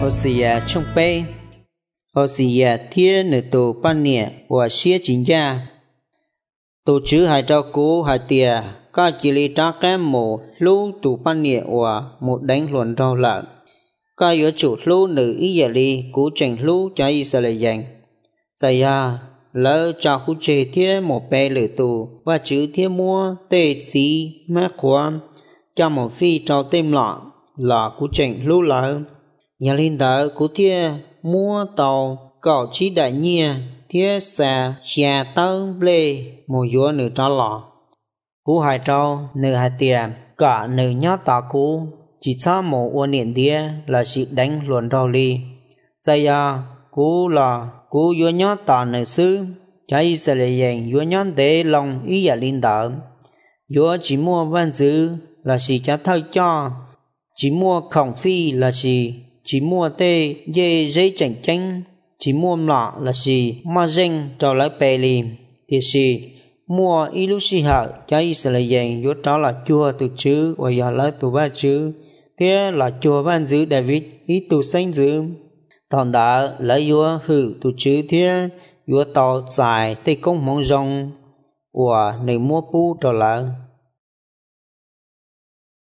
Hosea trong pe Hosea thiên nữ tổ ban nhẹ và xía chính gia tổ chức hai trao cố hai tia các chỉ lý trả kém một lũ tổ ban nhẹ và một đánh luận rau lợn các yếu chủ lũ nữ Israeli cố tranh lũ cho Israel dành giải ya lỡ cho khu chế thiên một pe lửa tổ và chữ thiên mua tê xí mát khoan cho một phi trao tem lọ là cố tranh lũ lợn nhà linh đạo của thiên mua tàu cậu chỉ đại nhia thiên xa xà tơ lê một vua nữ trao lọ cú hai trao nữ hai tiền cả nữ nhát tà cú chỉ xa một uốn niệm đĩa là sự đánh luận rau ly giải ya cú là cú vua nhát tà nữ sư trái Israel dành vua nhát để lòng ý nhà linh đạo vua chỉ mua văn dữ là sự trả thơ cho chỉ mua khổng phi là gì chỉ mua tê dê giấy chảnh chanh chỉ mua lọ là gì mà danh cho lấy bè lìm thì gì mua ilusi hở cho Israel dành vô đó là chùa từ chữ và giờ lấy từ ba chữ thế là chùa ban giữ David ít từ xanh giữ thằng đã lấy vua hử từ chữ thế vua tàu dài tây công mong rong và nơi mua pu trở lại